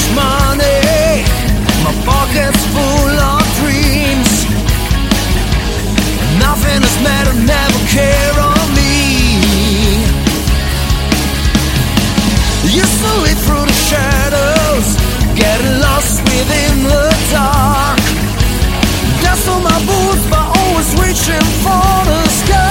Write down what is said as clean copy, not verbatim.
money, my pocket's full of dreams. Nothing has mattered, never care on me. Used to live through the shadows, getting lost within the dark. Dust on my boots, but always reaching for the sky.